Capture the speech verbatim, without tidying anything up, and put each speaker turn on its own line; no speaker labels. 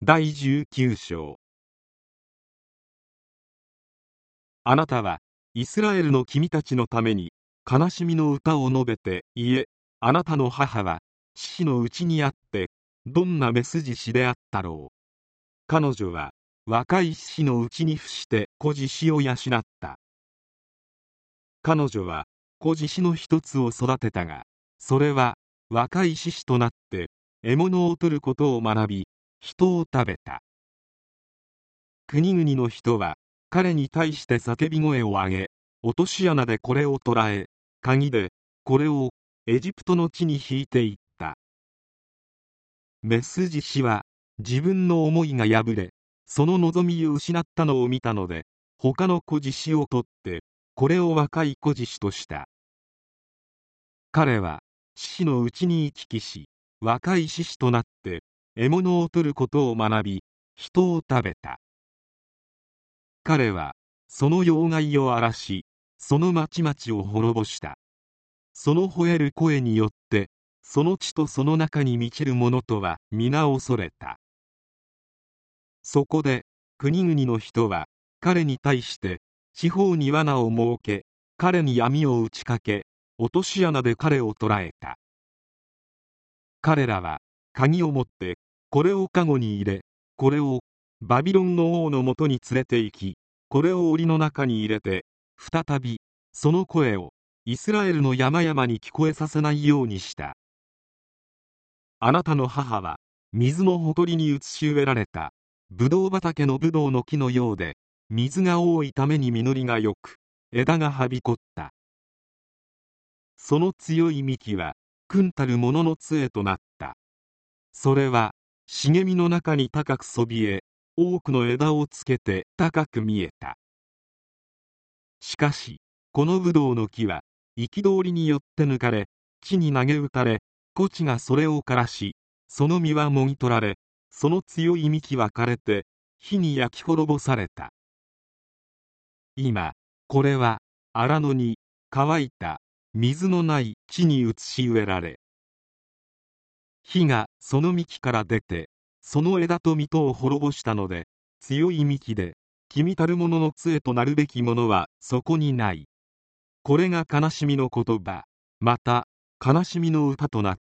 だいじゅうきゅう章。あなたはイスラエルの君たちのために悲しみの歌を述べて言え。あなたの母は父のうちにあってどんなメス獅子であったろう。彼女は若い獅子のうちに伏して子獅子を養った。彼女は子獅子の一つを育てたが、それは若い獅子となって獲物を取ることを学び、人を食べた。国々の人は彼に対して叫び声を上げ、落とし穴でこれを捕らえ、鍵でこれをエジプトの地に引いていった。メス獅子は自分の思いが破れ、その望みを失ったのを見たので、他の子獅子を取ってこれを若い子獅子とした。彼は獅子のうちに行き来し、若い獅子となって獲物を取ることを学び、人を食べた。彼はその要害を荒らし、その町々を滅ぼした。その吠える声によってその地とその中に満ちる者とは皆恐れた。そこで国々の人は彼に対して四方に罠を設け、彼に網を打ちかけ、落とし穴で彼を捕らえた。彼らは鍵を持ってこれを籠に入れ、これをバビロンの王のもとに連れて行き、これを檻の中に入れて再びその声をイスラエルの山々に聞こえさせないようにした。あなたの母は水のほとりに移し植えられたブドウ畑のブドウの木のようで、水が多いために実りがよく、枝がはびこった。その強い幹は君たる者の杖となった。それは茂みの中に高くそびえ、多くの枝をつけて高く見えた。しかしこのブドウの木は憤りによって抜かれ、地に投げ打たれ、木地がそれを枯らし、その実はもぎ取られ、その強い幹は枯れて火に焼き滅ぼされた。今これは荒野に乾いた水のない地に移し植えられ、火がその幹から出てその枝と実とを滅ぼしたので、強い幹で君たる者の杖となるべきものはそこにない。これが悲しみの言葉、また悲しみの歌となっ